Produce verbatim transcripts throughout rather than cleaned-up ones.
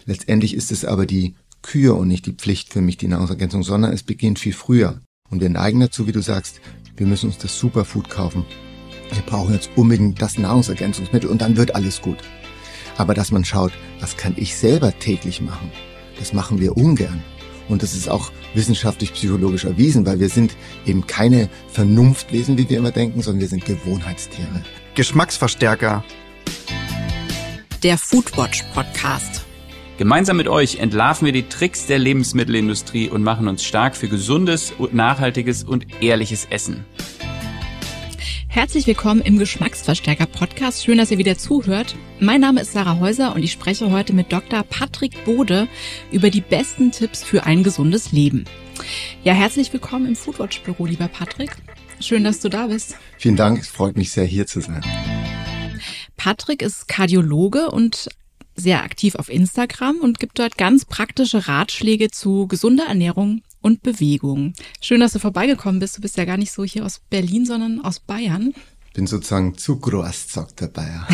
Letztendlich ist es aber die Kür und nicht die Pflicht für mich, die Nahrungsergänzung, sondern es beginnt viel früher. Und wir neigen dazu, wie du sagst, wir müssen uns das Superfood kaufen. Wir brauchen jetzt unbedingt das Nahrungsergänzungsmittel und dann wird alles gut. Aber dass man schaut, was kann ich selber täglich machen, das machen wir ungern. Und das ist auch wissenschaftlich, psychologisch erwiesen, weil wir sind eben keine Vernunftwesen, wie wir immer denken, sondern wir sind Gewohnheitstiere. Geschmacksverstärker. Der Foodwatch Podcast. Gemeinsam mit euch entlarven wir die Tricks der Lebensmittelindustrie und machen uns stark für gesundes, nachhaltiges und ehrliches Essen. Herzlich willkommen im Geschmacksverstärker-Podcast. Schön, dass ihr wieder zuhört. Mein Name ist Sarah Häuser und ich spreche heute mit Doktor Patrick Bode über die besten Tipps für ein gesundes Leben. Ja, herzlich willkommen im Foodwatch-Büro, lieber Patrick. Schön, dass du da bist. Vielen Dank, es freut mich sehr, hier zu sein. Patrick ist Kardiologe und sehr aktiv auf Instagram und gibt dort ganz praktische Ratschläge zu gesunder Ernährung und Bewegung. Schön, dass du vorbeigekommen bist. Du bist ja gar nicht so hier aus Berlin, sondern aus Bayern. Bin sozusagen zu groß, sagt der Bayer.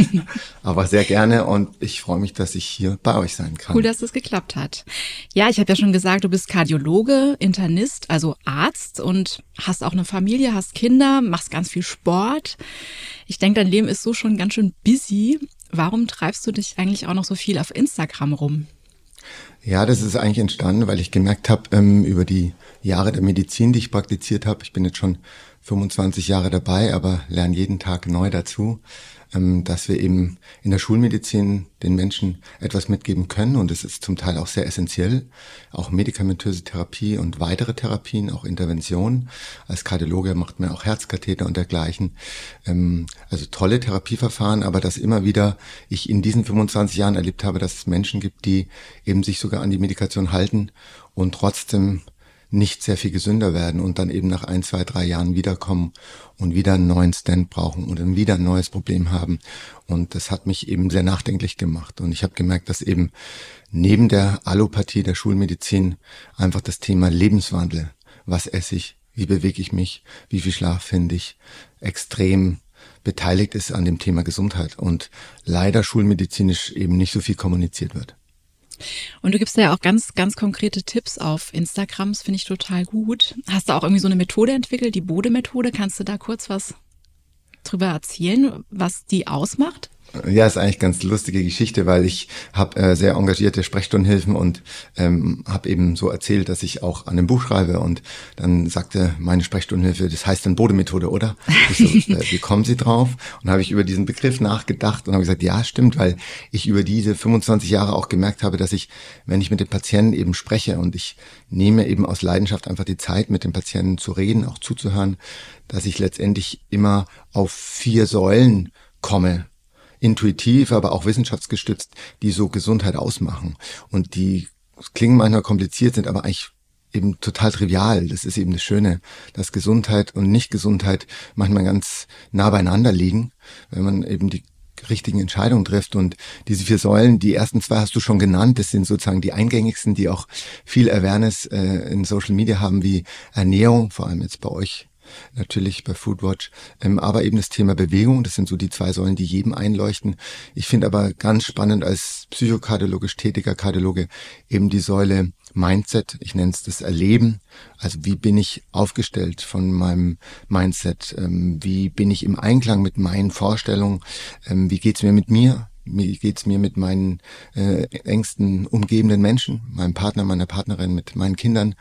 Aber sehr gerne und ich freue mich, dass ich hier bei euch sein kann. Cool, dass es geklappt hat. Ja, ich habe ja schon gesagt, du bist Kardiologe, Internist, also Arzt und hast auch eine Familie, hast Kinder, machst ganz viel Sport. Ich denke, dein Leben ist so schon ganz schön busy. Warum treibst du dich eigentlich auch noch so viel auf Instagram rum? Ja, das ist eigentlich entstanden, weil ich gemerkt habe, ähm, über die Jahre der Medizin, die ich praktiziert habe, ich bin jetzt schon fünfundzwanzig Jahre dabei, aber lerne jeden Tag neu dazu, ähm, dass wir eben in der Schulmedizin den Menschen etwas mitgeben können und es ist zum Teil auch sehr essentiell, auch medikamentöse Therapie und weitere Therapien, auch Interventionen. Als Kardiologe macht man auch Herzkatheter und dergleichen, ähm, also tolle Therapieverfahren, aber dass immer wieder ich in diesen fünfundzwanzig Jahren erlebt habe, dass es Menschen gibt, die eben sich sogar an die Medikation halten und trotzdem nicht sehr viel gesünder werden und dann eben nach ein, zwei, drei Jahren wiederkommen und wieder einen neuen Stand brauchen und dann wieder ein neues Problem haben. Und das hat mich eben sehr nachdenklich gemacht. Und ich habe gemerkt, dass eben neben der Allopathie der Schulmedizin einfach das Thema Lebenswandel, was esse ich, wie bewege ich mich, wie viel Schlaf finde ich, extrem beteiligt ist an dem Thema Gesundheit und leider schulmedizinisch eben nicht so viel kommuniziert wird. Und du gibst ja auch ganz, ganz konkrete Tipps auf Instagram, das finde ich total gut. Hast du auch irgendwie so eine Methode entwickelt, die Bode-Methode? Kannst du da kurz was drüber erzählen, was die ausmacht? Ja, ist eigentlich ganz lustige Geschichte, weil ich habe äh, sehr engagierte Sprechstundenhilfen und ähm, habe eben so erzählt, dass ich auch an einem Buch schreibe und dann sagte meine Sprechstundenhilfe, das heißt dann Bode-Methode, oder? Ich so, äh, wie kommen Sie drauf? Und habe ich über diesen Begriff nachgedacht und habe gesagt, ja, stimmt, weil ich über diese fünfundzwanzig Jahre auch gemerkt habe, dass ich, wenn ich mit den Patienten eben spreche und ich nehme eben aus Leidenschaft einfach die Zeit, mit den Patienten zu reden, auch zuzuhören, dass ich letztendlich immer auf vier Säulen komme, intuitiv, aber auch wissenschaftsgestützt, die so Gesundheit ausmachen. Und die klingen manchmal kompliziert, sind aber eigentlich eben total trivial. Das ist eben das Schöne, dass Gesundheit und Nicht-Gesundheit manchmal ganz nah beieinander liegen, wenn man eben die richtigen Entscheidungen trifft. Und diese vier Säulen, die ersten zwei hast du schon genannt, das sind sozusagen die eingängigsten, die auch viel Awareness äh, in Social Media haben, wie Ernährung, vor allem jetzt bei euch natürlich bei Foodwatch, ähm, aber eben das Thema Bewegung, das sind so die zwei Säulen, die jedem einleuchten. Ich finde aber ganz spannend als psychokardiologisch tätiger Kardiologe eben die Säule Mindset, ich nenne es das Erleben, also wie bin ich aufgestellt von meinem Mindset, ähm, wie bin ich im Einklang mit meinen Vorstellungen, ähm, wie geht's mir mit mir, wie geht's mir mit meinen äh, engsten umgebenden Menschen, meinem Partner, meiner Partnerin, mit meinen Kindern.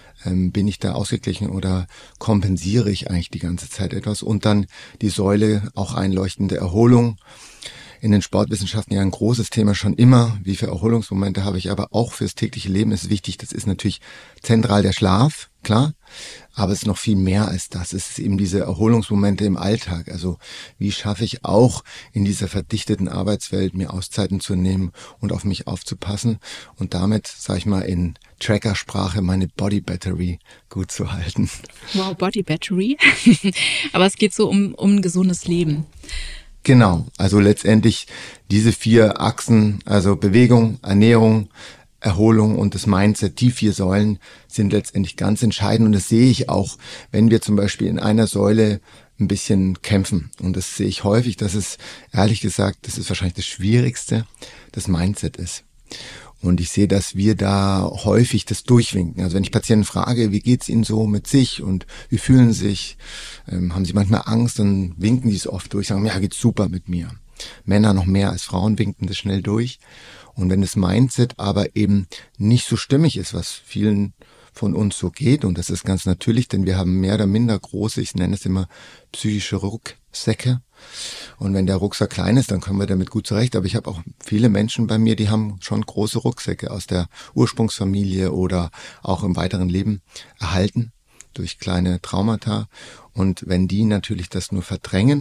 Bin ich da ausgeglichen oder kompensiere ich eigentlich die ganze Zeit etwas? Und dann die Säule, auch einleuchtende Erholung. In den Sportwissenschaften ja ein großes Thema schon immer. Wie viele Erholungsmomente habe ich? Aber auch fürs tägliche Leben ist wichtig. Das ist natürlich zentral der Schlaf, klar. Aber es ist noch viel mehr als das. Es ist eben diese Erholungsmomente im Alltag. Also wie schaffe ich auch in dieser verdichteten Arbeitswelt, mir Auszeiten zu nehmen und auf mich aufzupassen und damit, sag ich mal, in Trackersprache meine Body Battery gut zu halten. Wow, Body Battery. Aber es geht so um, um ein gesundes Leben. Genau, also letztendlich diese vier Achsen, also Bewegung, Ernährung, Erholung und das Mindset, die vier Säulen sind letztendlich ganz entscheidend und das sehe ich auch, wenn wir zum Beispiel in einer Säule ein bisschen kämpfen und das sehe ich häufig, dass es, ehrlich gesagt, das ist wahrscheinlich das Schwierigste, das Mindset ist. Und ich sehe, dass wir da häufig das durchwinken. Also wenn ich Patienten frage, wie geht's Ihnen so mit sich und wie fühlen Sie sich, ähm, haben Sie manchmal Angst, dann winken die es oft durch, sagen, ja, geht's super mit mir. Männer noch mehr als Frauen winken das schnell durch. Und wenn das Mindset aber eben nicht so stimmig ist, was vielen von uns so geht, und das ist ganz natürlich, denn wir haben mehr oder minder große, ich nenne es immer psychische Rucksäcke. Und wenn der Rucksack klein ist, dann kommen wir damit gut zurecht. Aber ich habe auch viele Menschen bei mir, die haben schon große Rucksäcke aus der Ursprungsfamilie oder auch im weiteren Leben erhalten durch kleine Traumata. Und wenn die natürlich das nur verdrängen,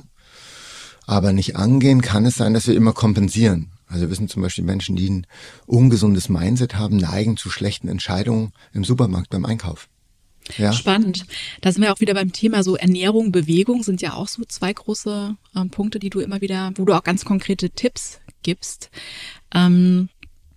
aber nicht angehen, kann es sein, dass wir immer kompensieren. Also wir wissen zum Beispiel, Menschen, die ein ungesundes Mindset haben, neigen zu schlechten Entscheidungen im Supermarkt beim Einkauf. Ja. Spannend. Da sind wir auch wieder beim Thema so Ernährung, Bewegung sind ja auch so zwei große äh, Punkte, die du immer wieder, wo du auch ganz konkrete Tipps gibst. Ähm,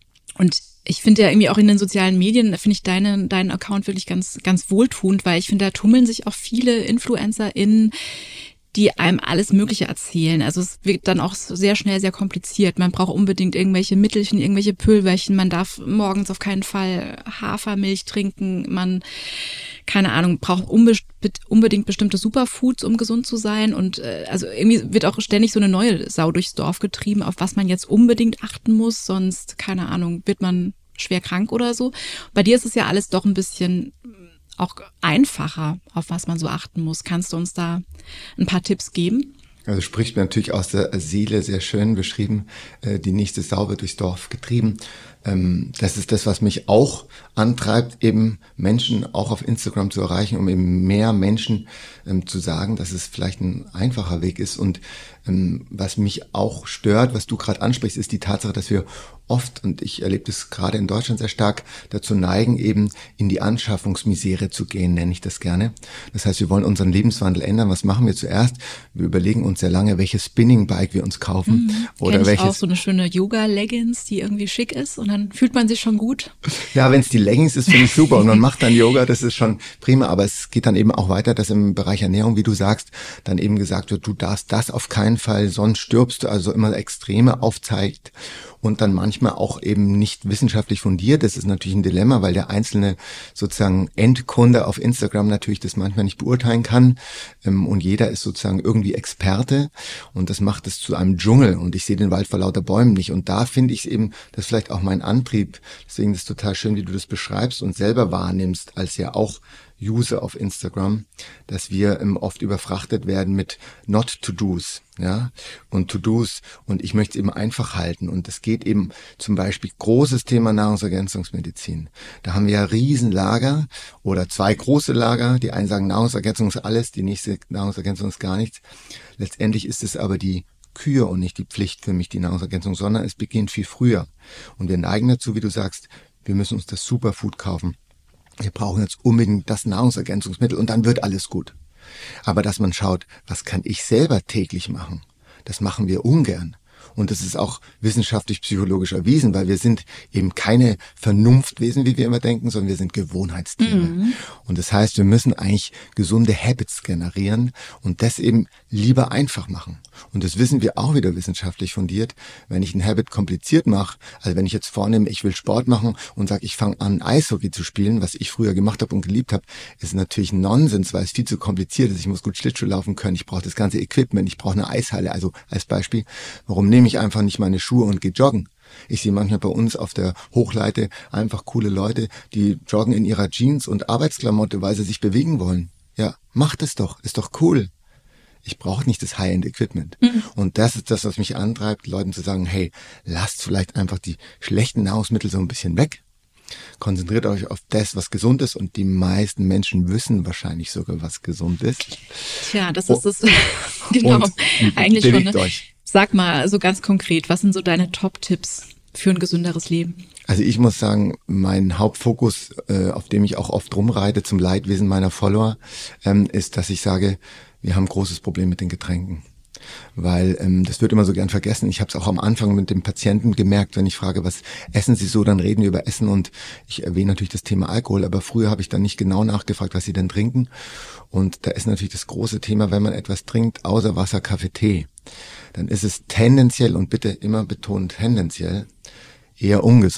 und ich finde ja irgendwie auch in den sozialen Medien, finde ich deinen deinen Account wirklich ganz ganz wohltuend, weil ich finde, da tummeln sich auch viele InfluencerInnen, die einem alles Mögliche erzählen. Also es wird dann auch sehr schnell sehr kompliziert. Man braucht unbedingt irgendwelche Mittelchen, irgendwelche Pülverchen. Man darf morgens auf keinen Fall Hafermilch trinken. Man, keine Ahnung, braucht unbe- unbedingt bestimmte Superfoods, um gesund zu sein. Und äh, also irgendwie wird auch ständig so eine neue Sau durchs Dorf getrieben, auf was man jetzt unbedingt achten muss. Sonst, keine Ahnung, wird man schwer krank oder so. Bei dir ist es ja alles doch ein bisschen auch einfacher, auf was man so achten muss. Kannst du uns da ein paar Tipps geben? Also spricht mir natürlich aus der Seele, sehr schön beschrieben, äh, die nächste Sau wird durchs Dorf getrieben. Ähm, das ist das, was mich auch antreibt, eben Menschen auch auf Instagram zu erreichen, um eben mehr Menschen ähm, zu sagen, dass es vielleicht ein einfacher Weg ist. Und ähm, was mich auch stört, was du gerade ansprichst, ist die Tatsache, dass wir oft, und ich erlebe das gerade in Deutschland sehr stark, dazu neigen, eben in die Anschaffungsmisere zu gehen, nenne ich das gerne. Das heißt, wir wollen unseren Lebenswandel ändern. Was machen wir zuerst? Wir überlegen uns sehr lange, welches Spinning-Bike wir uns kaufen. Mhm. Oder Kenn ich welches. Auch so eine schöne Yoga-Leggings, die irgendwie schick ist und dann fühlt man sich schon gut. Ja, wenn es die Leggings ist, finde ich super und man macht dann Yoga, das ist schon prima. Aber es geht dann eben auch weiter, dass im Bereich Ernährung, wie du sagst, dann eben gesagt wird, du darfst das auf keinen Fall, sonst stirbst du, also immer Extreme aufzeigt. Und dann manchmal auch eben nicht wissenschaftlich fundiert. Das ist natürlich ein Dilemma, weil der einzelne sozusagen Endkunde auf Instagram natürlich das manchmal nicht beurteilen kann. Und jeder ist sozusagen irgendwie Experte. Und das macht es zu einem Dschungel. Und ich sehe den Wald vor lauter Bäumen nicht. Und da finde ich es eben, das ist vielleicht auch mein Antrieb. Deswegen ist es total schön, wie du das beschreibst und selber wahrnimmst, als ja auch User auf Instagram, dass wir ähm, oft überfrachtet werden mit Not-to-Dos, ja, und To-Dos, und ich möchte es eben einfach halten, und es geht eben zum Beispiel großes Thema Nahrungsergänzungsmedizin. Da haben wir ja Riesenlager oder zwei große Lager, die einen sagen, Nahrungsergänzung ist alles, die nächste Nahrungsergänzung ist gar nichts. Letztendlich ist es aber die Kür und nicht die Pflicht für mich, die Nahrungsergänzung, sondern es beginnt viel früher. Und wir neigen dazu, wie du sagst, wir müssen uns das Superfood kaufen. Wir brauchen jetzt unbedingt das Nahrungsergänzungsmittel und dann wird alles gut. Aber dass man schaut, was kann ich selber täglich machen, das machen wir ungern. Und das ist auch wissenschaftlich psychologisch erwiesen, weil wir sind eben keine Vernunftwesen, wie wir immer denken, sondern wir sind Gewohnheitstiere. Mhm. Und das heißt, wir müssen eigentlich gesunde Habits generieren und das eben lieber einfach machen. Und das wissen wir auch wieder wissenschaftlich fundiert. Wenn ich ein Habit kompliziert mache, also wenn ich jetzt vornehme, ich will Sport machen und sage, ich fange an, Eishockey zu spielen, was ich früher gemacht habe und geliebt habe, ist natürlich Nonsens, weil es viel zu kompliziert ist. Ich muss gut Schlittschuh laufen können, ich brauche das ganze Equipment, ich brauche eine Eishalle. Also als Beispiel, warum nehme ich einfach nicht meine Schuhe und gehe joggen? Ich sehe manchmal bei uns auf der Hochleite einfach coole Leute, die joggen in ihrer Jeans und Arbeitsklamotte, weil sie sich bewegen wollen. Ja, macht es doch, ist doch cool. Ich brauche nicht das High-End-Equipment. Mhm. Und das ist das, was mich antreibt, Leuten zu sagen, hey, lasst vielleicht einfach die schlechten Nahrungsmittel so ein bisschen weg. Konzentriert euch auf das, was gesund ist, und die meisten Menschen wissen wahrscheinlich sogar, was gesund ist. Tja, das ist das, genau, und eigentlich schon. Ne? Euch. Sag mal so ganz konkret, was sind so deine Top-Tipps für ein gesünderes Leben? Also ich muss sagen, mein Hauptfokus, äh, auf dem ich auch oft rumreite zum Leidwesen meiner Follower, ähm, ist, dass ich sage, wir haben ein großes Problem mit den Getränken. Weil ähm, das wird immer so gern vergessen. Ich habe es auch am Anfang mit dem Patienten gemerkt, wenn ich frage, was essen Sie so, dann reden wir über Essen, und ich erwähne natürlich das Thema Alkohol, aber früher habe ich dann nicht genau nachgefragt, was Sie denn trinken. Und da ist natürlich das große Thema, wenn man etwas trinkt, außer Wasser, Kaffee, Tee, dann ist es tendenziell, und bitte immer betont tendenziell, eher ungesund.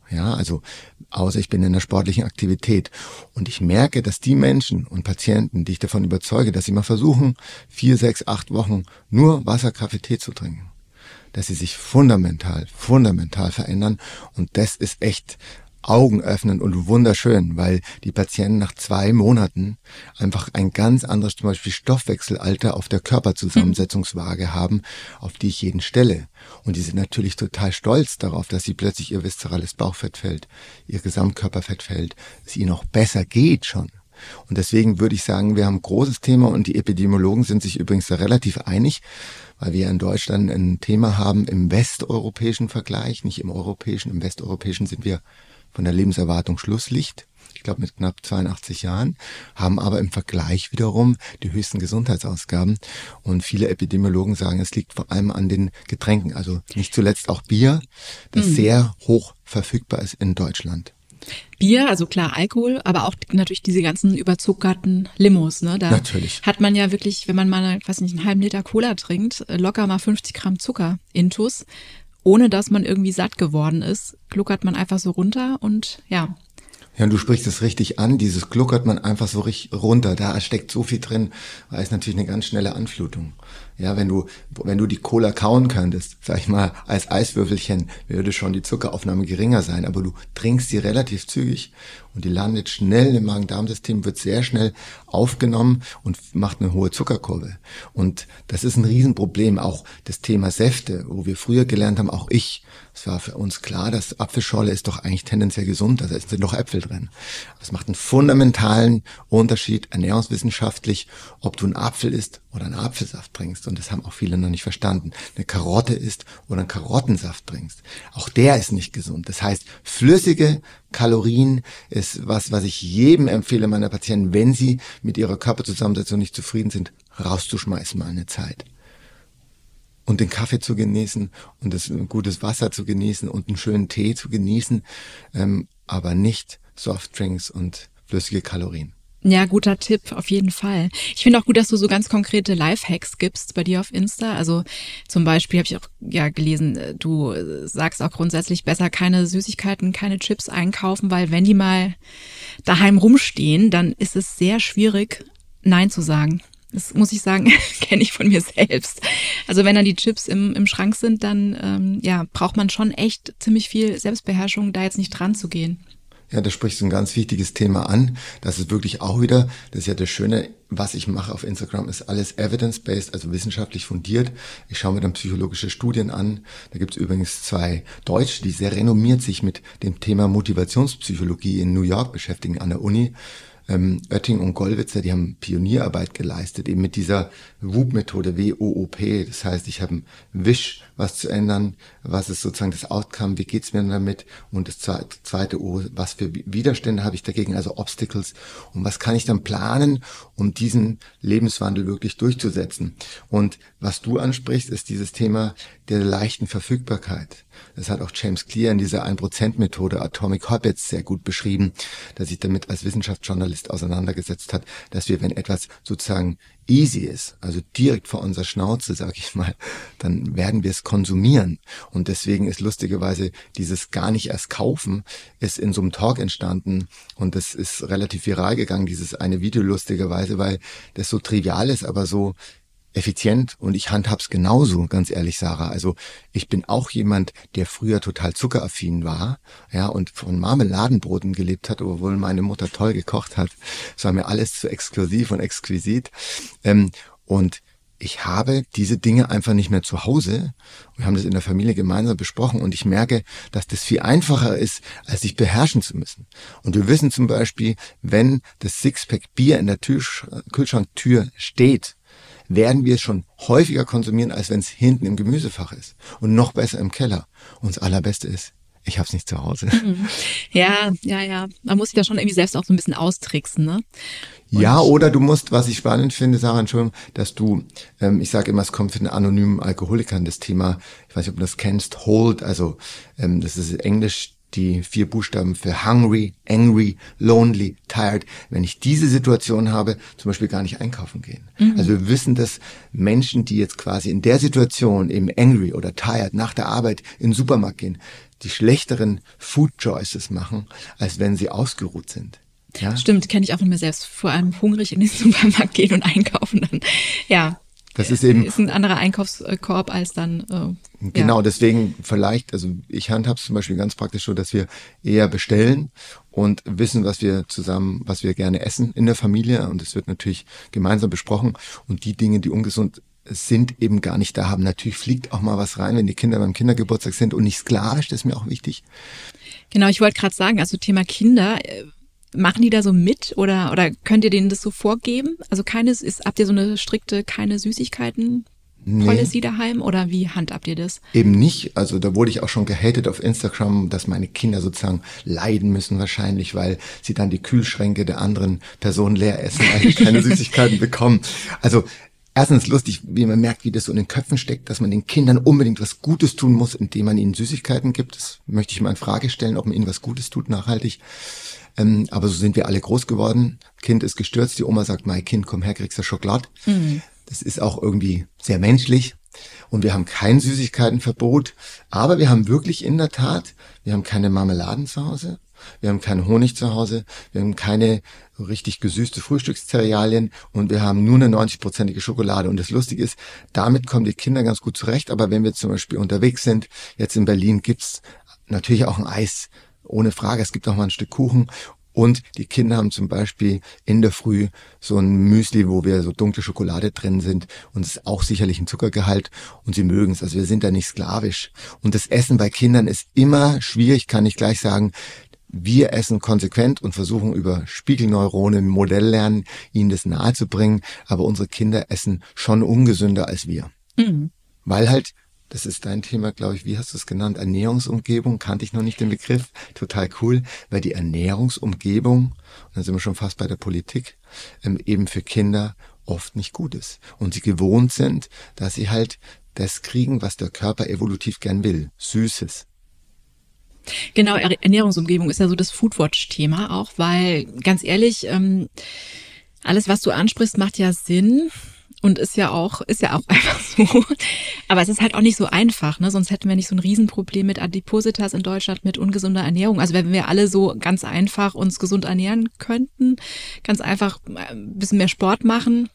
Ja, also außer ich bin in einer sportlichen Aktivität. Und ich merke, dass die Menschen und Patienten, die ich davon überzeuge, dass sie mal versuchen, vier, sechs, acht Wochen nur Wasser, Kaffee, Tee zu trinken, dass sie sich fundamental, fundamental verändern. Und das ist echt augenöffnend und wunderschön, weil die Patienten nach zwei Monaten einfach ein ganz anderes, zum Beispiel Stoffwechselalter auf der Körperzusammensetzungswaage haben, auf die ich jeden stelle. Und die sind natürlich total stolz darauf, dass sie plötzlich ihr viszerales Bauchfett fällt, ihr Gesamtkörperfett fällt, es ihnen auch besser geht schon. Und deswegen würde ich sagen, wir haben ein großes Thema und die Epidemiologen sind sich übrigens da relativ einig, weil wir in Deutschland ein Thema haben im westeuropäischen Vergleich, nicht im europäischen, im westeuropäischen sind wir von der Lebenserwartung Schlusslicht, ich glaube mit knapp zweiundachtzig Jahren, haben aber im Vergleich wiederum die höchsten Gesundheitsausgaben. Und viele Epidemiologen sagen, es liegt vor allem an den Getränken, also nicht zuletzt auch Bier, das mhm. sehr hoch verfügbar ist in Deutschland. Bier, also klar Alkohol, aber auch natürlich diese ganzen überzuckerten Limos, ne? Da natürlich. Hat man ja wirklich, wenn man mal, weiß nicht, einen halben Liter Cola trinkt, locker mal fünfzig Gramm Zucker intus. Ohne dass man irgendwie satt geworden ist, gluckert man einfach so runter und ja. Ja, und du sprichst es richtig an, dieses gluckert man einfach so richtig runter, da steckt so viel drin, weil es natürlich eine ganz schnelle Anflutung. Ja, wenn du, wenn du die Cola kauen könntest, sag ich mal, als Eiswürfelchen, würde schon die Zuckeraufnahme geringer sein, aber du trinkst sie relativ zügig und die landet schnell im Magen-Darm-System, wird sehr schnell aufgenommen und macht eine hohe Zuckerkurve. Und das ist ein Riesenproblem, auch das Thema Säfte, wo wir früher gelernt haben, auch ich, es war für uns klar, dass Apfelschorle ist doch eigentlich tendenziell gesund, da sind doch Äpfel drin. Das macht einen fundamentalen Unterschied, ernährungswissenschaftlich, ob du einen Apfel isst oder einen Apfelsaft trinkst. Und das haben auch viele noch nicht verstanden. Eine Karotte isst oder einen Karottensaft trinkst. Auch der ist nicht gesund. Das heißt, flüssige Kalorien ist was, was ich jedem empfehle, meiner Patienten, wenn sie mit ihrer Körperzusammensetzung nicht zufrieden sind, rauszuschmeißen mal eine Zeit. Und den Kaffee zu genießen und das gutes Wasser zu genießen und einen schönen Tee zu genießen, ähm, aber nicht Softdrinks und flüssige Kalorien. Ja, guter Tipp, auf jeden Fall. Ich finde auch gut, dass du so ganz konkrete Lifehacks gibst bei dir auf Insta. Also zum Beispiel habe ich auch ja gelesen, du sagst auch grundsätzlich besser keine Süßigkeiten, keine Chips einkaufen, weil wenn die mal daheim rumstehen, dann ist es sehr schwierig, Nein zu sagen. Das muss ich sagen, kenne ich von mir selbst. Also wenn dann die Chips im, im Schrank sind, dann ähm, ja braucht man schon echt ziemlich viel Selbstbeherrschung, da jetzt nicht dran zu gehen. Ja, da sprichst du ein ganz wichtiges Thema an. Das ist wirklich auch wieder, das ist ja das Schöne, was ich mache auf Instagram, ist alles evidence-based, also wissenschaftlich fundiert. Ich schaue mir dann psychologische Studien an. Da gibt es übrigens zwei Deutsche, die sehr renommiert sich mit dem Thema Motivationspsychologie in New York beschäftigen an der Uni. Ähm, Oetting und Gollwitzer, die haben Pionierarbeit geleistet, eben mit dieser W O O P-Methode, W O O P. Das heißt, ich habe einen Wisch, was zu ändern, was ist sozusagen das Outcome, wie geht's mir damit? Und das zweite O, was für Widerstände habe ich dagegen, also Obstacles? Und was kann ich dann planen, um diesen Lebenswandel wirklich durchzusetzen? Und was du ansprichst, ist dieses Thema der leichten Verfügbarkeit. Das hat auch James Clear in dieser ein Prozent Methode Atomic Habits sehr gut beschrieben, der sich damit als Wissenschaftsjournalist auseinandergesetzt hat, dass wir, wenn etwas sozusagen easy ist, also direkt vor unserer Schnauze, sag ich mal, dann werden wir es konsumieren. Und deswegen ist lustigerweise dieses gar nicht erst kaufen, ist in so einem Talk entstanden und das ist relativ viral gegangen, dieses eine Video lustigerweise, weil das so trivial ist, aber so effizient und ich handhab's genauso, ganz ehrlich, Sarah. Also ich bin auch jemand, der früher total zuckeraffin war, ja, und von Marmeladenbroten gelebt hat, obwohl meine Mutter toll gekocht hat. Es war mir alles zu exklusiv und exquisit. Ähm, und ich habe diese Dinge einfach nicht mehr zu Hause. Wir haben das in der Familie gemeinsam besprochen und ich merke, dass das viel einfacher ist, als sich beherrschen zu müssen. Und wir wissen zum Beispiel, wenn das Sixpack Bier in der Tür, Kühlschranktür steht, werden wir es schon häufiger konsumieren, als wenn es hinten im Gemüsefach ist. Und noch besser im Keller. Und das Allerbeste ist, ich habe es nicht zu Hause. Ja, ja, ja. Man muss sich da schon irgendwie selbst auch so ein bisschen austricksen, ne? Und ja, oder du musst, was ich spannend finde, Sarah, Entschuldigung, dass du, ähm, ich sage immer, es kommt für den anonymen Alkoholikern das Thema, ich weiß nicht, ob du das kennst, Hold, also ähm, das ist Englisch, die vier Buchstaben für hungry, angry, lonely, tired. Wenn ich diese Situation habe, zum Beispiel gar nicht einkaufen gehen. Mhm. Also wir wissen, dass Menschen, die jetzt quasi in der Situation eben angry oder tired nach der Arbeit in den Supermarkt gehen, die schlechteren Food Choices machen, als wenn sie ausgeruht sind. Ja? Stimmt, kenne ich auch von mir selbst. Vor allem hungrig in den Supermarkt gehen und einkaufen dann. Ja. Das ist eben ist ein anderer Einkaufskorb als dann. Äh, genau, ja. Deswegen vielleicht, also ich handhab's zum Beispiel ganz praktisch so, dass wir eher bestellen und wissen, was wir zusammen, was wir gerne essen in der Familie, und es wird natürlich gemeinsam besprochen, und die Dinge, die ungesund sind, eben gar nicht da haben. Natürlich fliegt auch mal was rein, wenn die Kinder beim Kindergeburtstag sind, und nicht sklavisch, das ist mir auch wichtig. Genau, ich wollte gerade sagen, also Thema Kinder, machen die da so mit oder oder könnt ihr denen das so vorgeben? Also keines ist, habt ihr so eine strikte keine Süßigkeiten Policy nee. daheim, oder wie handhabt ihr das? Eben nicht. Also da wurde ich auch schon gehatet auf Instagram, dass meine Kinder sozusagen leiden müssen wahrscheinlich, weil sie dann die Kühlschränke der anderen Personen leer essen, weil sie keine Süßigkeiten bekommen. Also erstens lustig, wie man merkt, wie das so in den Köpfen steckt, dass man den Kindern unbedingt was Gutes tun muss, indem man ihnen Süßigkeiten gibt. Das möchte ich mal in Frage stellen, ob man ihnen was Gutes tut, nachhaltig. Ähm, aber so sind wir alle groß geworden. Kind ist gestürzt, die Oma sagt, mein Kind, komm her, kriegst du Schokolade. Mhm. Das ist auch irgendwie sehr menschlich. Und wir haben kein Süßigkeitenverbot, aber wir haben wirklich in der Tat, wir haben keine Marmeladen zu Hause, wir haben keinen Honig zu Hause, wir haben keine richtig gesüßte Frühstückszerealien, und wir haben nur eine neunzig-prozentige Schokolade. Und das Lustige ist, damit kommen die Kinder ganz gut zurecht. Aber wenn wir zum Beispiel unterwegs sind, jetzt in Berlin, gibt's natürlich auch ein Eis, ohne Frage. Es gibt auch mal ein Stück Kuchen. Und die Kinder haben zum Beispiel in der Früh so ein Müsli, wo wir so dunkle Schokolade drin sind, und es ist auch sicherlich ein Zuckergehalt, und sie mögen es. Also wir sind da nicht sklavisch. Und das Essen bei Kindern ist immer schwierig, kann ich gleich sagen. Wir essen konsequent und versuchen über Spiegelneurone, Modelllernen, ihnen das nahezubringen. Aber unsere Kinder essen schon ungesünder als wir. Mhm. Weil halt, das ist dein Thema, glaube ich, wie hast du es genannt? Ernährungsumgebung, kannte ich noch nicht den Begriff. Total cool, weil die Ernährungsumgebung, und dann sind wir schon fast bei der Politik, eben für Kinder oft nicht gut ist. Und sie gewohnt sind, dass sie halt das kriegen, was der Körper evolutiv gern will. Süßes. Genau, Ernährungsumgebung ist ja so das Foodwatch-Thema auch, weil ganz ehrlich, ähm, alles, was du ansprichst, macht ja Sinn. Und ist ja auch, ist ja auch einfach so. Aber es ist halt auch nicht so einfach, ne? Sonst hätten wir nicht so ein Riesenproblem mit Adipositas in Deutschland, mit ungesunder Ernährung. Also wenn wir alle so ganz einfach uns gesund ernähren könnten, ganz einfach ein bisschen mehr Sport machen,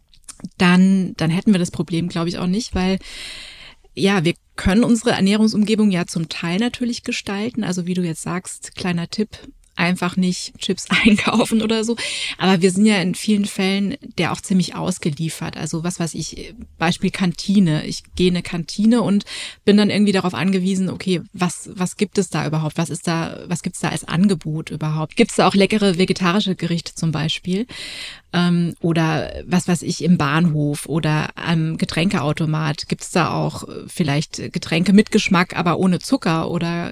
dann, dann hätten wir das Problem, glaube ich, auch nicht, weil ja, wir können unsere Ernährungsumgebung ja zum Teil natürlich gestalten. Also wie du jetzt sagst, kleiner Tipp, einfach nicht Chips einkaufen oder so. Aber wir sind ja in vielen Fällen der auch ziemlich ausgeliefert. Also was weiß ich, Beispiel Kantine. Ich gehe in eine Kantine und bin dann irgendwie darauf angewiesen, okay, was was gibt es da überhaupt? Was ist da, was gibt's da als Angebot überhaupt? Gibt's da auch leckere vegetarische Gerichte zum Beispiel? Ähm, oder was weiß ich, im Bahnhof oder am Getränkeautomat? Gibt's da auch vielleicht Getränke mit Geschmack, aber ohne Zucker oder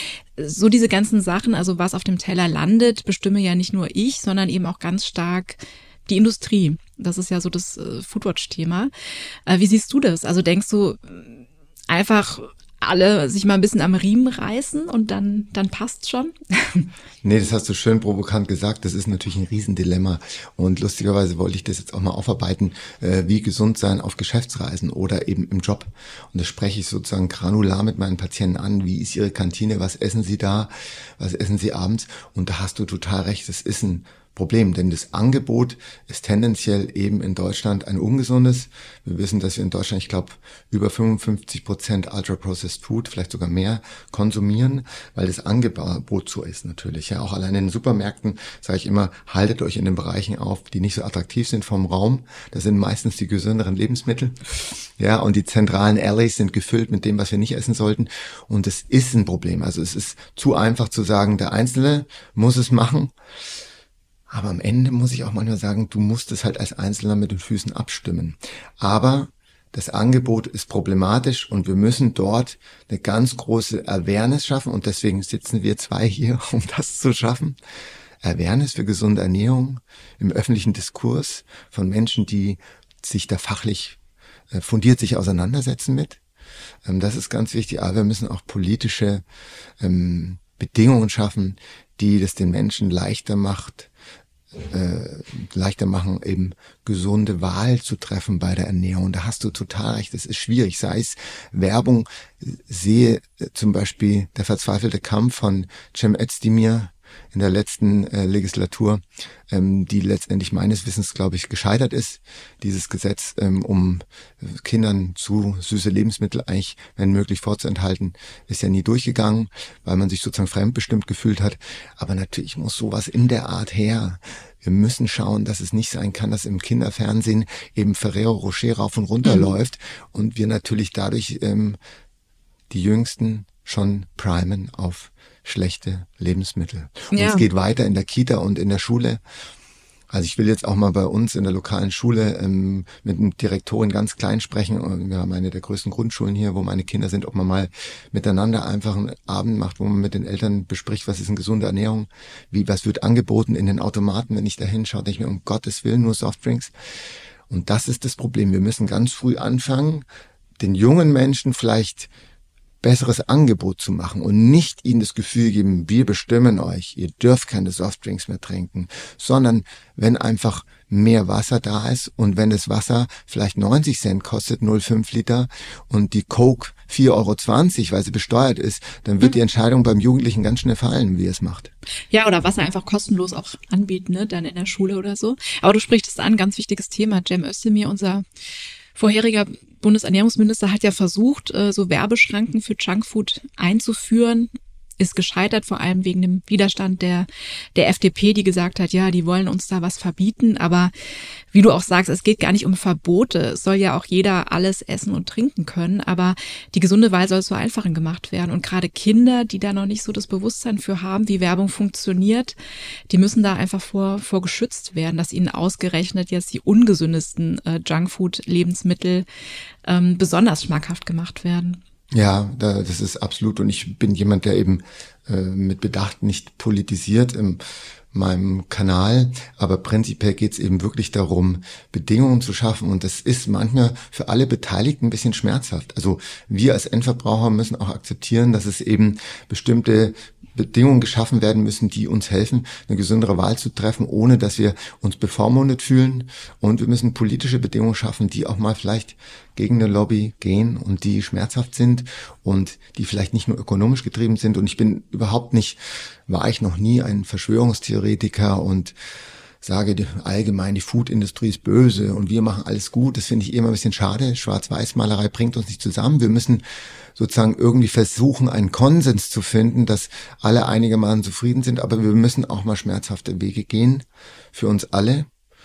so diese ganzen Sachen, also was auf dem Teller landet, bestimme ja nicht nur ich, sondern eben auch ganz stark die Industrie. Das ist ja so das äh, Foodwatch-Thema. Äh, wie siehst du das? Also denkst du, einfach alle sich mal ein bisschen am Riemen reißen und dann dann passt's schon? Nee, das hast du schön provokant gesagt. Das ist natürlich ein Riesendilemma. Und lustigerweise wollte ich das jetzt auch mal aufarbeiten, äh, wie gesund sein auf Geschäftsreisen oder eben im Job. Und das spreche ich sozusagen granular mit meinen Patienten an. Wie ist ihre Kantine? Was essen sie da? Was essen sie abends? Und da hast du total recht. Das ist ein Problem, denn das Angebot ist tendenziell eben in Deutschland ein ungesundes. Wir wissen, dass wir in Deutschland, ich glaube, über fünfundfünfzig Prozent Ultra-Processed Food, vielleicht sogar mehr, konsumieren, weil das Angebot so ist natürlich. Ja, auch allein in den Supermärkten sage ich immer, haltet euch in den Bereichen auf, die nicht so attraktiv sind vom Raum. Das sind meistens die gesünderen Lebensmittel. Ja, und die zentralen Alleys sind gefüllt mit dem, was wir nicht essen sollten. Und es ist ein Problem. Also es ist zu einfach zu sagen, der Einzelne muss es machen. Aber am Ende muss ich auch manchmal sagen, du musst es halt als Einzelner mit den Füßen abstimmen. Aber das Angebot ist problematisch und wir müssen dort eine ganz große Awareness schaffen. Und deswegen sitzen wir zwei hier, um das zu schaffen. Awareness für gesunde Ernährung im öffentlichen Diskurs von Menschen, die sich da fachlich fundiert sich auseinandersetzen mit. Das ist ganz wichtig. Aber wir müssen auch politische Bedingungen schaffen, die das den Menschen leichter macht, äh, leichter machen, eben gesunde Wahl zu treffen bei der Ernährung. Da hast du total recht, es ist schwierig. Sei es Werbung, sehe zum Beispiel der verzweifelte Kampf von Cem Özdemir in der letzten äh, Legislatur, ähm, die letztendlich meines Wissens, glaube ich, gescheitert ist. Dieses Gesetz, ähm, um Kindern zu süße Lebensmittel eigentlich, wenn möglich, vorzuenthalten, ist ja nie durchgegangen, weil man sich sozusagen fremdbestimmt gefühlt hat. Aber natürlich muss sowas in der Art her. Wir müssen schauen, dass es nicht sein kann, dass im Kinderfernsehen eben Ferrero Rocher rauf und runter mhm. läuft und wir natürlich dadurch ähm, die Jüngsten schon primen auf schlechte Lebensmittel. Und ja. es geht weiter in der Kita und in der Schule. Also ich will jetzt auch mal bei uns in der lokalen Schule ähm, mit einer Direktorin ganz klein sprechen. Wir haben eine der größten Grundschulen hier, wo meine Kinder sind, ob man mal miteinander einfach einen Abend macht, wo man mit den Eltern bespricht, was ist eine gesunde Ernährung, wie was wird angeboten in den Automaten. Wenn ich da hinschaue, denke ich mir, um Gottes Willen, nur Softdrinks. Und das ist das Problem. Wir müssen ganz früh anfangen, den jungen Menschen vielleicht besseres Angebot zu machen und nicht ihnen das Gefühl geben, wir bestimmen euch, ihr dürft keine Softdrinks mehr trinken, sondern wenn einfach mehr Wasser da ist und wenn das Wasser vielleicht neunzig Cent kostet, null Komma fünf Liter und die Coke vier Euro zwanzig, weil sie besteuert ist, dann wird die Entscheidung beim Jugendlichen ganz schnell fallen, wie er es macht. Ja, oder Wasser einfach kostenlos auch anbieten, ne, dann in der Schule oder so. Aber du sprichst es an, ganz wichtiges Thema. Cem Özdemir, unser vorheriger Bundesernährungsminister, hat ja versucht, so Werbeschranken für Junkfood einzuführen, ist gescheitert, vor allem wegen dem Widerstand der der F D P, die gesagt hat, ja, die wollen uns da was verbieten. Aber wie du auch sagst, es geht gar nicht um Verbote. Es soll ja auch jeder alles essen und trinken können. Aber die gesunde Wahl soll so einfacher gemacht werden. Und gerade Kinder, die da noch nicht so das Bewusstsein für haben, wie Werbung funktioniert, die müssen da einfach vor vor geschützt werden, dass ihnen ausgerechnet jetzt die ungesündesten äh, Junkfood-Lebensmittel ähm, besonders schmackhaft gemacht werden. Ja, da, das ist absolut. Und ich bin jemand, der eben äh, mit Bedacht nicht politisiert in meinem Kanal. Aber prinzipiell geht es eben wirklich darum, Bedingungen zu schaffen. Und das ist manchmal für alle Beteiligten ein bisschen schmerzhaft. Also wir als Endverbraucher müssen auch akzeptieren, dass es eben bestimmte Bedingungen geschaffen werden müssen, die uns helfen, eine gesündere Wahl zu treffen, ohne dass wir uns bevormundet fühlen. Und wir müssen politische Bedingungen schaffen, die auch mal vielleicht gegen eine Lobby gehen und die schmerzhaft sind und die vielleicht nicht nur ökonomisch getrieben sind. Und ich bin überhaupt nicht, war ich noch nie ein Verschwörungstheoretiker und sage die, allgemein, die Foodindustrie ist böse und wir machen alles gut. Das finde ich immer ein bisschen schade. Schwarz-Weiß-Malerei bringt uns nicht zusammen. Wir müssen sozusagen irgendwie versuchen, einen Konsens zu finden, dass alle einigermaßen zufrieden sind. Aber wir müssen auch mal schmerzhafte Wege gehen für uns alle.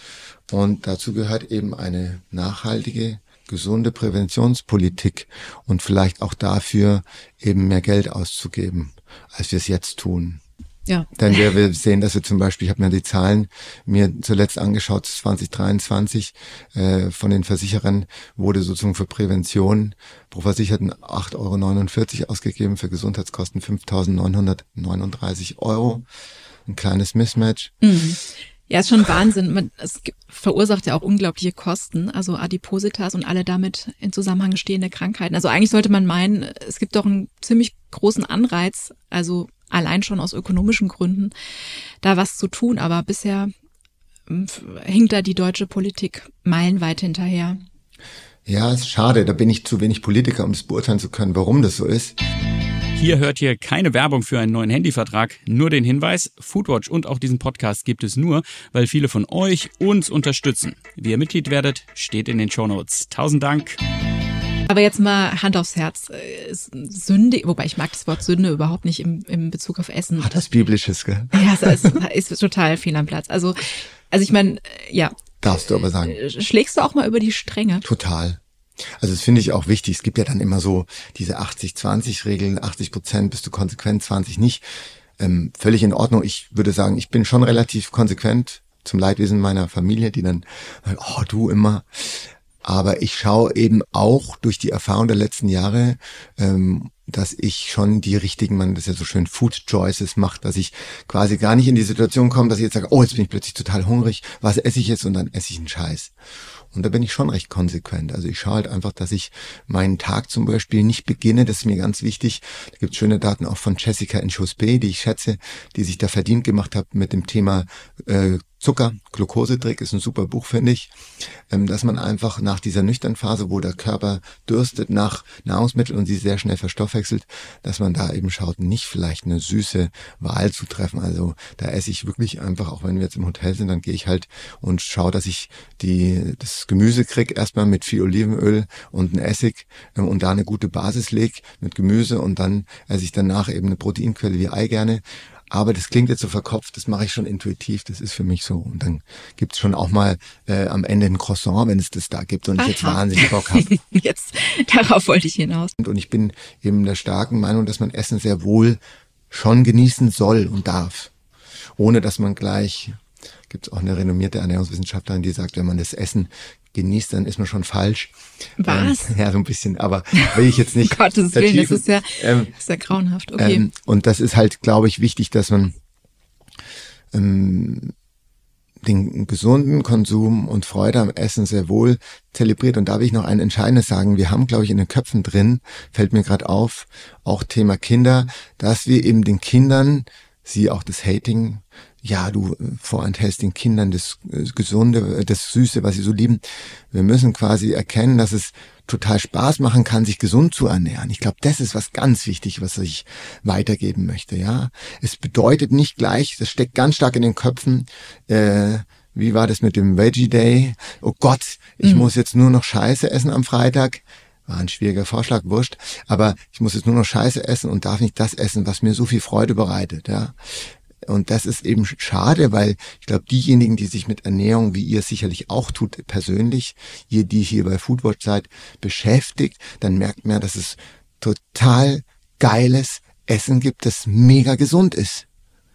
Und dazu gehört eben eine nachhaltige, gesunde Präventionspolitik und vielleicht auch dafür eben mehr Geld auszugeben, als wir es jetzt tun. Ja. Denn wir, wir sehen, dass wir zum Beispiel, ich habe mir die Zahlen mir zuletzt angeschaut, zwanzig dreiundzwanzig äh, von den Versicherern wurde sozusagen für Prävention pro Versicherten acht Euro neunundvierzig ausgegeben, für Gesundheitskosten fünftausendneunhundertneununddreißig Euro. Ein kleines Mismatch. Mhm. Ja, ist schon Wahnsinn. Man, es verursacht ja auch unglaubliche Kosten, also Adipositas und alle damit in Zusammenhang stehende Krankheiten. Also eigentlich sollte man meinen, es gibt doch einen ziemlich großen Anreiz, also allein schon aus ökonomischen Gründen, da was zu tun. Aber bisher hinkt da die deutsche Politik meilenweit hinterher. Ja, ist schade. Da bin ich zu wenig Politiker, um das beurteilen zu können, warum das so ist. Hier hört ihr keine Werbung für einen neuen Handyvertrag, nur den Hinweis, Foodwatch und auch diesen Podcast gibt es nur, weil viele von euch uns unterstützen. Wie ihr Mitglied werdet, steht in den Shownotes. Tausend Dank. Aber jetzt mal Hand aufs Herz. Sünde, wobei ich mag das Wort Sünde überhaupt nicht im, im Bezug auf Essen. Hat das Biblisches, gell? Ja, es ist, ist total fehl am Platz. Also, also ich meine, ja. Darfst du aber sagen. Schlägst du auch mal über die Stränge? Total. Also das finde ich auch wichtig. Es gibt ja dann immer so diese achtzig zwanzig Regeln, achtzig Prozent bist du konsequent, zwanzig nicht. Ähm, völlig in Ordnung. Ich würde sagen, ich bin schon relativ konsequent, zum Leidwesen meiner Familie, die dann, oh, du immer. Aber ich schaue eben auch durch die Erfahrung der letzten Jahre, ähm, dass ich schon die richtigen, man das ja so schön Food Choices macht, dass ich quasi gar nicht in die Situation komme, dass ich jetzt sage, oh, jetzt bin ich plötzlich total hungrig, was esse ich jetzt? Und dann esse ich einen Scheiß. Und da bin ich schon recht konsequent. Also ich schaue halt einfach, dass ich meinen Tag zum Beispiel nicht beginne. Das ist mir ganz wichtig. Da gibt es schöne Daten auch von Jessica Nchospe, die ich schätze, die sich da verdient gemacht hat mit dem Thema äh, Zucker, Glukosetrick ist ein super Buch, finde ich, ähm, dass man einfach nach dieser nüchternen Phase, wo der Körper dürstet nach Nahrungsmitteln und sie sehr schnell verstoffwechselt, dass man da eben schaut, nicht vielleicht eine süße Wahl zu treffen. Also da esse ich wirklich einfach, auch wenn wir jetzt im Hotel sind, dann gehe ich halt und schaue, dass ich die das Gemüse kriege, erstmal mit viel Olivenöl und einem Essig ähm, und da eine gute Basis lege mit Gemüse und dann esse ich danach eben eine Proteinquelle wie Eigelb. Aber das klingt jetzt so verkopft, das mache ich schon intuitiv, das ist für mich so. Und dann gibt's schon auch mal äh, am Ende ein Croissant, wenn es das da gibt und ich jetzt wahnsinnig Bock habe. Jetzt, darauf wollte ich hinaus. Und ich bin eben der starken Meinung, dass man Essen sehr wohl schon genießen soll und darf. Ohne dass man gleich, gibt's auch eine renommierte Ernährungswissenschaftlerin, die sagt, wenn man das Essen genießt, dann ist man schon falsch. Was? Ähm, ja, so ein bisschen, aber will ich jetzt nicht. Um Gottes Willen, das ist ja, ähm, das ist ja grauenhaft. Okay. Ähm, und das ist halt, glaube ich, wichtig, dass man ähm, den gesunden Konsum und Freude am Essen sehr wohl zelebriert. Und da will ich noch ein Entscheidendes sagen. Wir haben, glaube ich, in den Köpfen drin, fällt mir gerade auf, auch Thema Kinder, dass wir eben den Kindern, sie auch das Hating, ja, du vorenthältst den Kindern das Gesunde, das Süße, was sie so lieben. Wir müssen quasi erkennen, dass es total Spaß machen kann, sich gesund zu ernähren. Ich glaube, das ist was ganz wichtig, was ich weitergeben möchte. Ja, es bedeutet nicht gleich, das steckt ganz stark in den Köpfen. Äh, wie war das mit dem Veggie Day? Oh Gott, ich mhm. muss jetzt nur noch Scheiße essen am Freitag. War ein schwieriger Vorschlag, wurscht. Aber ich muss jetzt nur noch Scheiße essen und darf nicht das essen, was mir so viel Freude bereitet. Ja. Und das ist eben schade, weil ich glaube, diejenigen, die sich mit Ernährung, wie ihr es sicherlich auch tut, persönlich, ihr, die hier bei Foodwatch seid, beschäftigt, dann merkt man, dass es total geiles Essen gibt, das mega gesund ist.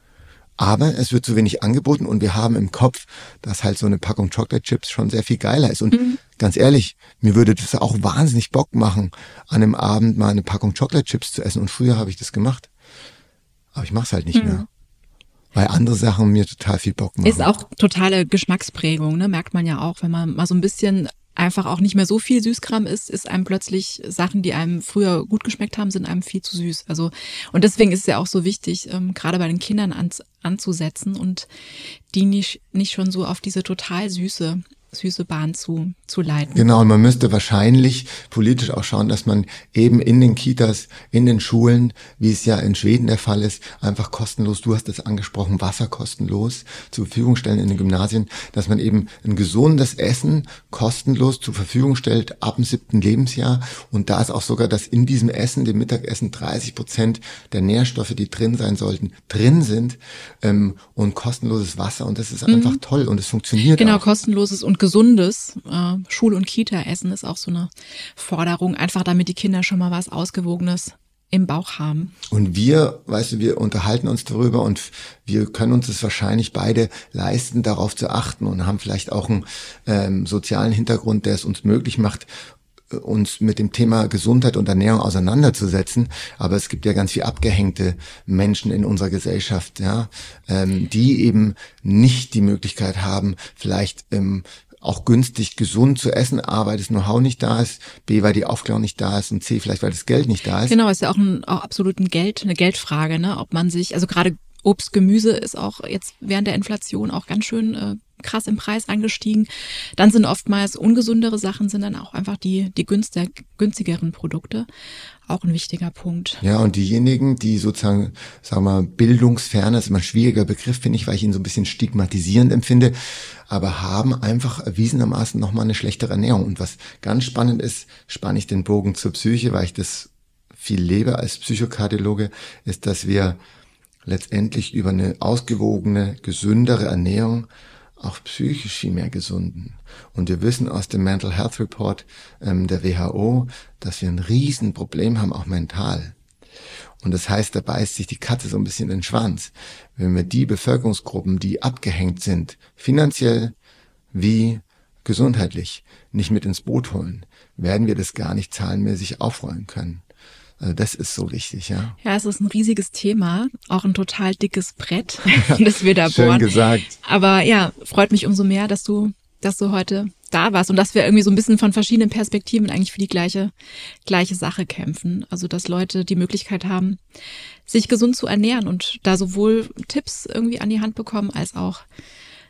Aber es wird zu wenig angeboten und wir haben im Kopf, dass halt so eine Packung Chocolate Chips schon sehr viel geiler ist. Und mhm. ganz ehrlich, mir würde das auch wahnsinnig Bock machen, an einem Abend mal eine Packung Chocolate Chips zu essen. Und früher habe ich das gemacht. Aber ich mache es halt nicht mhm. mehr. Weil andere Sachen mir total viel Bock machen. Ist auch totale Geschmacksprägung, ne? Merkt man ja auch, wenn man mal so ein bisschen einfach auch nicht mehr so viel Süßkram isst, ist einem plötzlich Sachen, die einem früher gut geschmeckt haben, sind einem viel zu süß. Also und deswegen ist es ja auch so wichtig, ähm, gerade bei den Kindern an, anzusetzen und die nicht nicht schon so auf diese total süße süße Bahn zu zu leiten. Genau, und man müsste wahrscheinlich politisch auch schauen, dass man eben in den Kitas, in den Schulen, wie es ja in Schweden der Fall ist, einfach kostenlos, du hast es angesprochen, Wasser kostenlos zur Verfügung stellen in den Gymnasien, dass man eben ein gesundes Essen kostenlos zur Verfügung stellt ab dem siebten Lebensjahr. Und da ist auch sogar, dass in diesem Essen, dem Mittagessen, dreißig Prozent der Nährstoffe, die drin sein sollten, drin sind ähm, und kostenloses Wasser. Und das ist mhm. einfach toll und es funktioniert Genau, auch. Kostenloses und gesundes äh, Schul- und Kita-Essen ist auch so eine Forderung, einfach damit die Kinder schon mal was Ausgewogenes im Bauch haben. Und wir, weißt du, wir unterhalten uns darüber und wir können uns es wahrscheinlich beide leisten, darauf zu achten und haben vielleicht auch einen ähm, sozialen Hintergrund, der es uns möglich macht, uns mit dem Thema Gesundheit und Ernährung auseinanderzusetzen, aber es gibt ja ganz viel abgehängte Menschen in unserer Gesellschaft, ja, ähm, die eben nicht die Möglichkeit haben, vielleicht ähm, auch günstig gesund zu essen, A, weil das Know-how nicht da ist, B, weil die Aufklärung nicht da ist und C, vielleicht weil das Geld nicht da ist. Genau, ist ja auch, ein, auch absolut ein Geld, eine Geldfrage, ne, ob man sich, also gerade Obst, Gemüse ist auch jetzt während der Inflation auch ganz schön äh, krass im Preis angestiegen. Dann sind oftmals ungesundere Sachen, sind dann auch einfach die die günstig, günstigeren Produkte. Auch ein wichtiger Punkt. Ja, und diejenigen, die sozusagen, sagen wir mal, bildungsfern, das ist immer ein schwieriger Begriff, finde ich, weil ich ihn so ein bisschen stigmatisierend empfinde, aber haben einfach erwiesenermaßen nochmal eine schlechtere Ernährung. Und was ganz spannend ist, spanne ich den Bogen zur Psyche, weil ich das viel lebe als Psychokardiologe, ist, dass wir letztendlich über eine ausgewogene, gesündere Ernährung auch psychisch viel mehr gesunden. Und wir wissen aus dem Mental Health Report ähm, der W H O, dass wir ein Riesenproblem haben, auch mental. Und das heißt, da beißt sich die Katze so ein bisschen in den Schwanz. Wenn wir die Bevölkerungsgruppen, die abgehängt sind, finanziell wie gesundheitlich, nicht mit ins Boot holen, werden wir das gar nicht zahlenmäßig aufrollen können. Also das ist so wichtig, ja. Ja, es ist ein riesiges Thema, auch ein total dickes Brett, das wir da Schön bohren. gesagt. Aber ja, freut mich umso mehr, dass du, dass du heute da warst und dass wir irgendwie so ein bisschen von verschiedenen Perspektiven eigentlich für die gleiche, gleiche Sache kämpfen. Also, dass Leute die Möglichkeit haben, sich gesund zu ernähren und da sowohl Tipps irgendwie an die Hand bekommen, als auch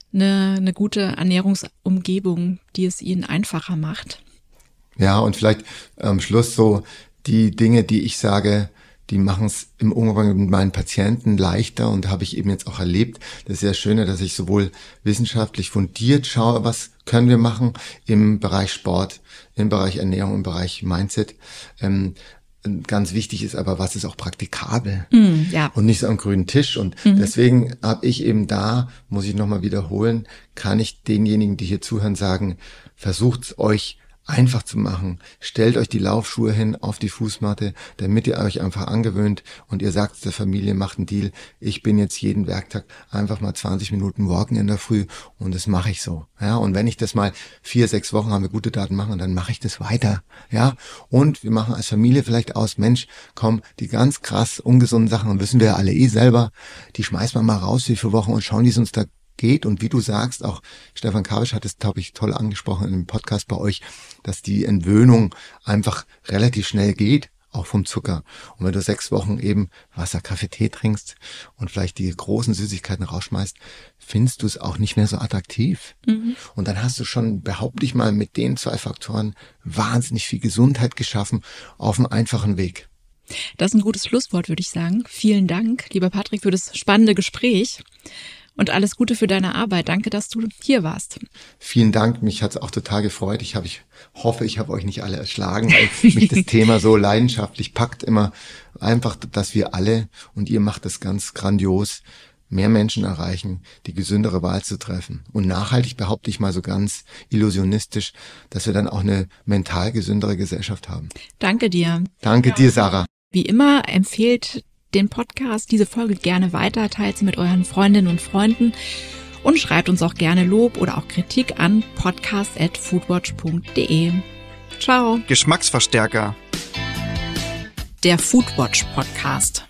eine, eine gute Ernährungsumgebung, die es ihnen einfacher macht. Ja, und vielleicht am Schluss so die Dinge, die ich sage, die machen es im Umgang mit meinen Patienten leichter und habe ich eben jetzt auch erlebt. Das ist ja schöner, dass ich sowohl wissenschaftlich fundiert schaue, was können wir machen im Bereich Sport, im Bereich Ernährung, im Bereich Mindset. Ähm, ganz wichtig ist aber, was ist auch praktikabel mm, ja. und nicht so am grünen Tisch. Und mhm. deswegen habe ich eben da, muss ich nochmal wiederholen, kann ich denjenigen, die hier zuhören, sagen, versucht's euch einfach zu machen. Stellt euch die Laufschuhe hin auf die Fußmatte, damit ihr euch einfach angewöhnt und ihr sagt der Familie, macht einen Deal. Ich bin jetzt jeden Werktag einfach mal zwanzig Minuten walken in der Früh und das mache ich so. Ja, und wenn ich das mal vier, sechs Wochen haben wir gute Daten machen, dann mache ich das weiter. Ja, und wir machen als Familie vielleicht aus, Mensch, komm, die ganz krass ungesunden Sachen, wissen wir alle eh selber, die schmeißen wir mal raus wie viele Wochen und schauen, wie es uns da geht. Und wie du sagst, auch Stefan Kavisch hat es, glaube ich, toll angesprochen in dem Podcast bei euch, dass die Entwöhnung einfach relativ schnell geht, auch vom Zucker. Und wenn du sechs Wochen eben Wasser, Kaffee, Tee trinkst und vielleicht die großen Süßigkeiten rausschmeißt, findest du es auch nicht mehr so attraktiv. Mhm. Und dann hast du schon, behaupte ich mal, mit den zwei Faktoren wahnsinnig viel Gesundheit geschaffen auf einem einfachen Weg. Das ist ein gutes Schlusswort, würde ich sagen. Vielen Dank, lieber Patrick, für das spannende Gespräch. Und alles Gute für deine Arbeit. Danke, dass du hier warst. Vielen Dank. Mich hat es auch total gefreut. Ich, hab, ich hoffe, ich habe euch nicht alle erschlagen, weil mich das Thema so leidenschaftlich packt. Immer einfach, dass wir alle, und ihr macht das ganz grandios, mehr Menschen erreichen, die gesündere Wahl zu treffen. Und nachhaltig behaupte ich mal so ganz illusionistisch, dass wir dann auch eine mental gesündere Gesellschaft haben. Danke dir. Danke ja. dir, Sarah. Wie immer empfehlt den Podcast, diese Folge gerne weiter, teilt sie mit euren Freundinnen und Freunden und schreibt uns auch gerne Lob oder auch Kritik an podcast at foodwatch punkt de. Ciao. Geschmacksverstärker. Der Foodwatch Podcast.